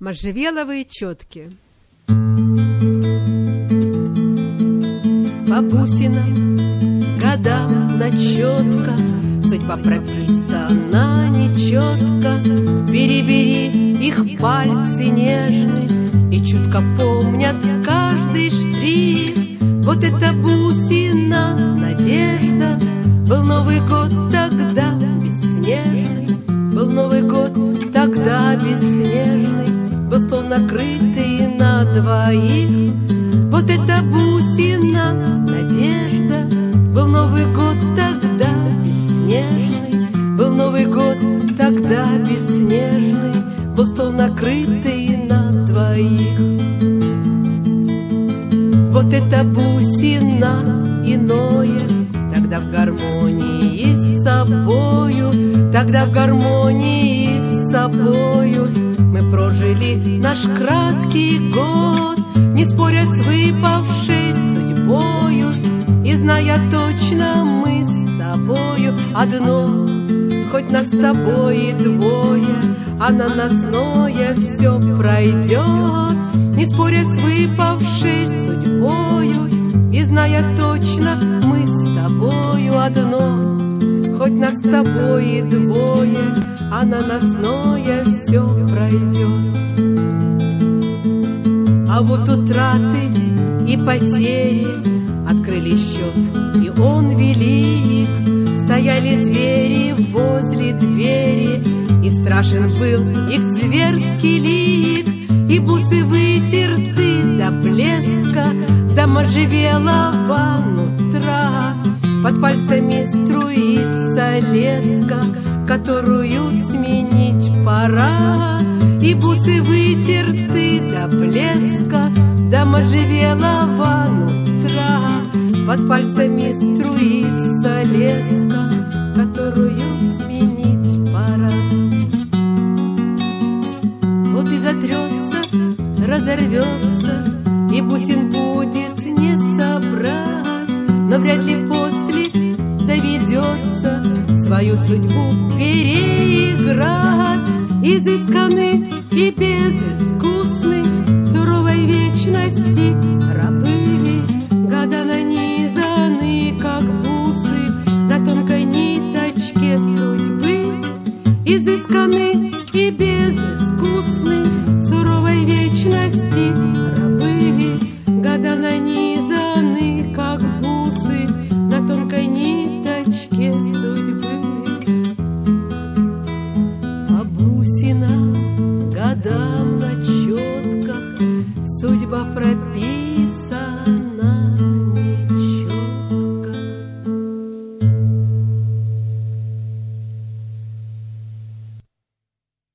Можжевеловые четки. По бусинам, годам на четко, судьба прописана нечетко. Бери-бери их пальцы нежные и чутко помнят каждый штрих. Вот это бусина, надежда. Был Новый год тогда бесснежный, был Новый год тогда бесснежный, был стол накрытый на двоих. Вот это бусина, надежда. Был Новый год тогда бесснежный, был Новый год тогда бесснежный, был стол накрытый на двоих. Вот это бусина иное, тогда в гармонии с собою, тогда в гармонии с собою мы прожили наш краткий год, не споря с выпавшей судьбою, и зная точно мы с тобою одно, хоть нас с тобой и двое, а наносное все пройдет, не споря с выпавшей судьбою, и зная точно мы с тобою одно, хоть нас с тобой и двое, а наносное все пройдет. А вот утраты и потери открыли счет, и он велик. Стояли звери возле двери, и страшен был их зверский лик. И бусы вытерты до блеска, до можжевелого нутра. Под пальцами струится леска, которую сменить пора. И бусы вытерты до блеска, до можжевелого нутра. Под пальцами струится леска, которую сменить пора. Вот и затрется, разорвется, и бусин будет не собрать, но вряд ли после доведется свою судьбу переиграть. Изысканный и безыскусный суровой вечности рабы, года нанизаны, как бусы, на тонкой ниточке судьбы. Изысканный и безыскусный суровой вечности рабы, года нанизаны, как бусы, на тонкой ниточке судьбы. По бусинам, годам на четках судьба прописана